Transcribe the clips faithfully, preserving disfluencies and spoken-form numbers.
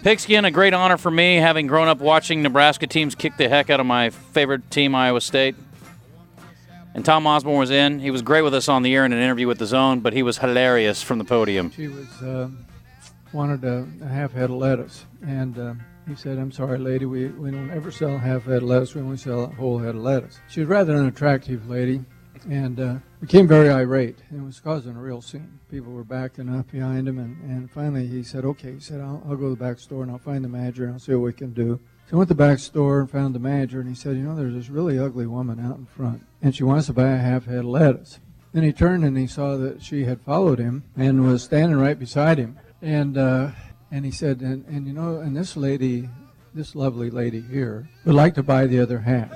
Pigskin, a great honor for me, having grown up watching Nebraska teams kick the heck out of my favorite team, Iowa State. And Tom Osborne was in. He was great with us on the air in an interview with The Zone, but he was hilarious from the podium. She was uh, wanted a, a half head of lettuce, and uh, he said, "I'm sorry, lady, we, we don't ever sell a half head of lettuce. We only sell a whole head of lettuce." She was rather an attractive lady, and uh, became very irate. It was causing a real scene. People were backing up behind him, and, and finally he said, "Okay," he said, I'll, I'll go to the back store and I'll find the manager and I'll see what we can do. So I went to the back store and found the manager, and he said, "You know, there's this really ugly woman out in front, and she wants to buy a half head of lettuce." Then he turned and he saw that she had followed him and was standing right beside him. And uh, and he said, and, and you know, and this lady, this lovely lady here, would like to buy the other half.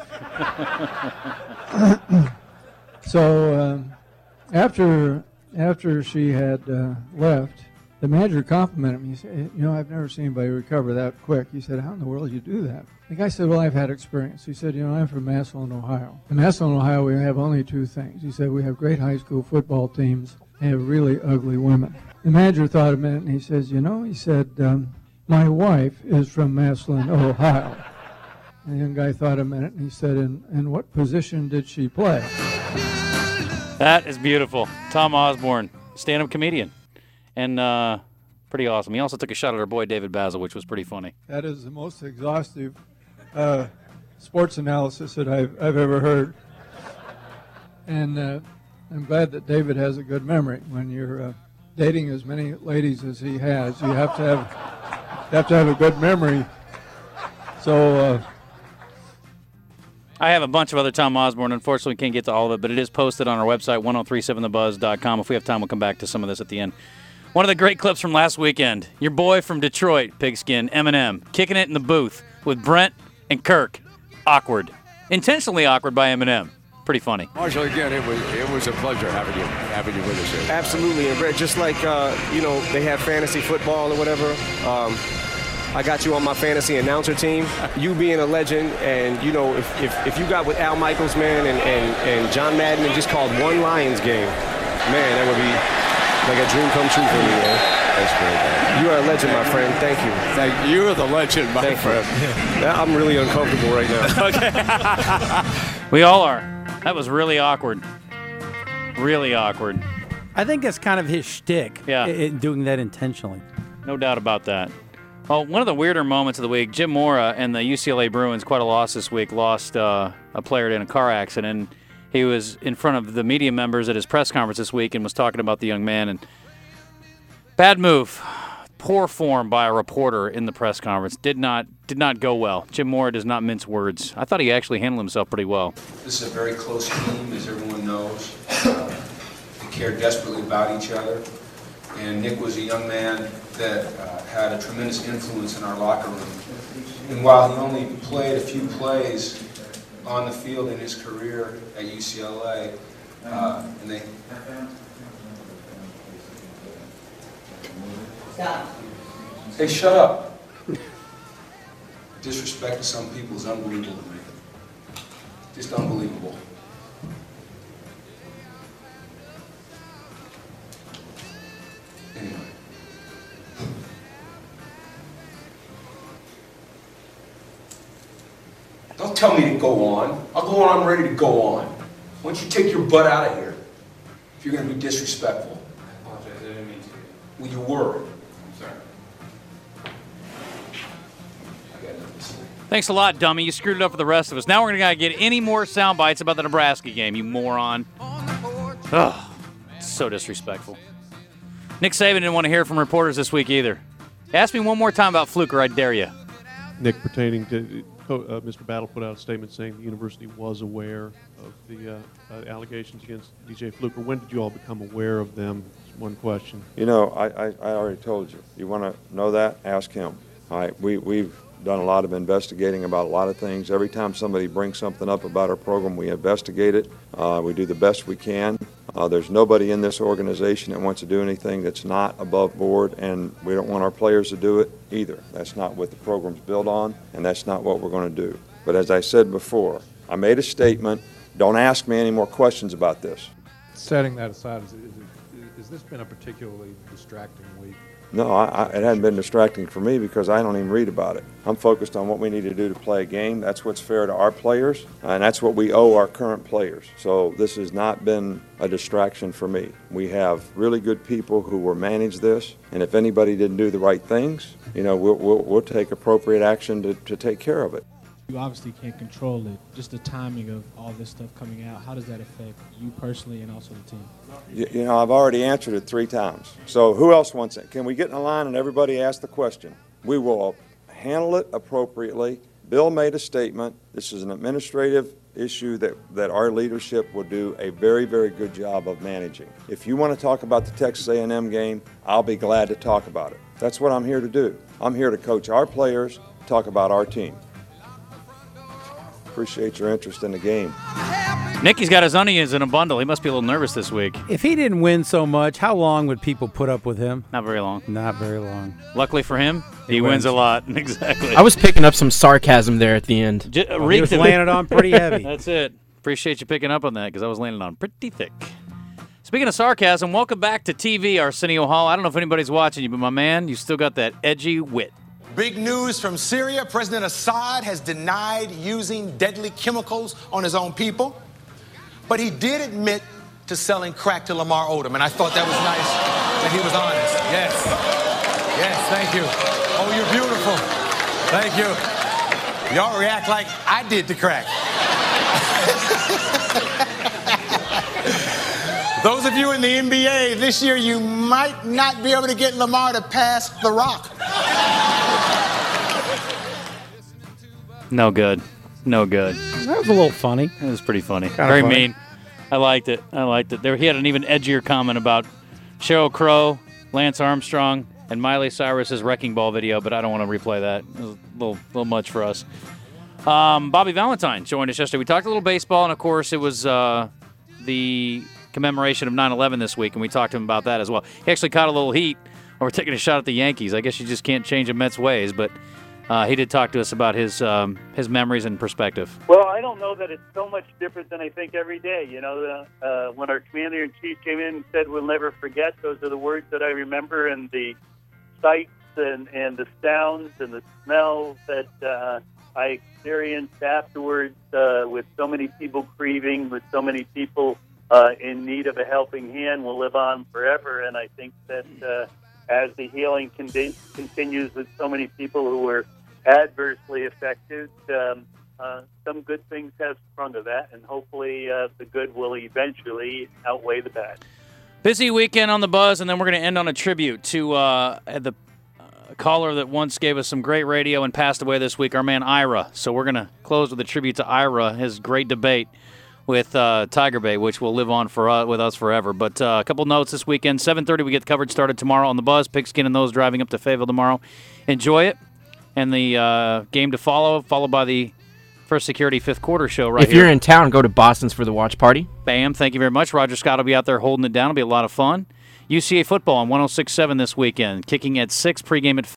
So um, after after she had uh, left, the manager complimented me. He said, "You know, I've never seen anybody recover that quick." He said, "How in the world do you do that?" The guy said, "Well, I've had experience." He said, "You know, I'm from Massillon, Ohio. In Massillon, Ohio, we have only two things." He said, "We have great high school football teams and have really ugly women." The manager thought a minute, and he says, "You know," he said, um, "my wife is from Massillon, Ohio." And the young guy thought a minute, and he said, and, and what position did she play?" That is beautiful. Tom Osborne, stand-up comedian. And uh, pretty awesome. He also took a shot at our boy David Basil, which was pretty funny. That is the most exhaustive uh, sports analysis that I've, I've ever heard. And uh, I'm glad that David has a good memory. When you're uh, dating as many ladies as he has, you have to have, you have, to have a good memory. So uh, I have a bunch of other Tom Osborne. Unfortunately, we can't get to all of it, but it is posted on our website, ten thirty-seven the buzz dot com. If we have time, we'll come back to some of this at the end. One of the great clips from last weekend, your boy from Detroit, Pigskin, Eminem, kicking it in the booth with Brent and Kirk. Awkward. Intentionally awkward by Eminem. Pretty funny. Marshall, again, it was it was a pleasure having you having you with us here. Absolutely, and Brett, just like uh, you know, they have fantasy football or whatever. Um, I got you on my fantasy announcer team. You being a legend, and you know, if if, if you got with Al Michaels, man, and, and, and John Madden, and just called one Lions game, man, that would be like a dream come true for me, man. That's great, man. You are a legend, my friend. Thank you. Thank you. You're the legend, my Thank friend. You. I'm really uncomfortable right now. Okay. We all are. That was really awkward. Really awkward. I think that's kind of his shtick. Yeah. In doing that intentionally. No doubt about that. Well, one of the weirder moments of the week, Jim Mora and the U C L A Bruins, quite a loss this week, lost uh, a player in a car accident. He was in front of the media members at his press conference this week and was talking about the young man. And bad move, poor form by a reporter in the press conference. Did not did not go well. Jim Mora does not mince words. I thought he actually handled himself pretty well. This is a very close team, as everyone knows. Uh, we care desperately about each other. And Nick was a young man that uh, had a tremendous influence in our locker room. And while he only played a few plays on the field in his career at U C L A, uh, and they... Stop. Hey, shut up. Disrespect to some people is unbelievable to me. Just unbelievable. Anyway. Don't tell me to go on. I'll go on, I'm ready to go on. Why don't you take your butt out of here if you're going to be disrespectful? I apologize, I didn't mean to. Well, you were. I'm sorry. I got nothing to say. Thanks a lot, dummy. You screwed it up for the rest of us. Now we're going to get any more sound bites about the Nebraska game, you moron. Ugh, so disrespectful. Nick Saban didn't want to hear from reporters this week either. Ask me one more time about Fluker, I dare you. Nick, pertaining to uh, Mister Battle put out a statement saying the university was aware of the uh, uh, allegations against D J Fluker. When did you all become aware of them? That's one question. You know, I, I, I already told you. You want to know that? Ask him. All right, we, we've done a lot of investigating about a lot of things. Every time somebody brings something up about our program, we investigate it. Uh, we do the best we can. Uh, there's nobody in this organization that wants to do anything that's not above board, and we don't want our players to do it either. That's not what the program's built on, and that's not what we're going to do. But as I said before, I made a statement. Don't ask me any more questions about this. Setting that aside, is, is, it, is this been a particularly distracting week No, I, I, it hadn't been distracting for me because I don't even read about it. I'm focused on what we need to do to play a game. That's what's fair to our players, and that's what we owe our current players. So this has not been a distraction for me. We have really good people who will manage this, and if anybody didn't do the right things, you know, we'll, we'll, we'll take appropriate action to, to take care of it. You obviously can't control it. Just the timing of all this stuff coming out, how does that affect you personally and also the team? You, you know, I've already answered it three times. So who else wants it? Can we get in a line and everybody ask the question? We will handle it appropriately. Bill made a statement. This is an administrative issue that, that our leadership will do a very, very good job of managing. If you want to talk about the Texas A and M game, I'll be glad to talk about it. That's what I'm here to do. I'm here to coach our players, talk about our team. Appreciate your interest in the game. Nicky's got his onions in a bundle. He must be a little nervous this week. If he didn't win so much, how long would people put up with him? Not very long. Not very long. Luckily for him, he, He wins. wins. a lot. Exactly. I was picking up some sarcasm there at the end. J- uh, Well, he was reeked of laying it. it on pretty heavy. That's it. Appreciate you picking up on that because I was laying it on pretty thick. Speaking of sarcasm, welcome back to T V, Arsenio Hall. I don't know if anybody's watching you, but my man, you still got that edgy wit. Big news from Syria. President Assad has denied using deadly chemicals on his own people, but he did admit to selling crack to Lamar Odom, and I thought that was nice that he was honest. Yes. Yes, thank you. Oh, you're beautiful. Thank you. Y'all react like I did to crack. Those of you in the N B A, this year you might not be able to get Lamar to pass the rock. No good. No good. That was a little funny. It was pretty funny. Kinda Very funny. mean. I liked it. I liked it. There, he had an even edgier comment about Sheryl Crow, Lance Armstrong, and Miley Cyrus's Wrecking Ball video, but I don't want to replay that. It was a little, little much for us. Um, Bobby Valentine joined us yesterday. We talked a little baseball, and of course, it was uh, the commemoration of nine eleven this week, and we talked to him about that as well. He actually caught a little heat over taking a shot at the Yankees. I guess you just can't change a Mets ways, but uh, he did talk to us about his um, his memories and perspective. Well, I don't know that it's so much different than I think every day. You know, uh, uh, when our commander-in-chief came in and said, "We'll never forget," those are the words that I remember, and the sights and, and the sounds and the smells that uh, I experienced afterwards uh, with so many people grieving, with so many people uh, in need of a helping hand will live on forever. And I think that uh, as the healing con- continues with so many people who were adversely affected, um, uh, some good things have sprung of that, and hopefully uh, the good will eventually outweigh the bad. Busy weekend on the Buzz, and then we're going to end on a tribute to uh, the uh, caller that once gave us some great radio and passed away this week, our man Ira. So we're going to close with a tribute to Ira, his great debate with uh, Tiger Bay, which will live on for uh, with us forever. But uh, a couple notes this weekend. seven thirty, we get the coverage started tomorrow on the Buzz. Pigskin and those driving up to Fayetteville tomorrow. Enjoy it. And the uh, game to follow, followed by the First Security fifth quarter show right If here. you're in town, go to Boston's for the watch party. Bam. Thank you very much. Roger Scott will be out there holding it down. It'll be a lot of fun. U C A football on one oh six point seven this weekend, kicking at six, pregame at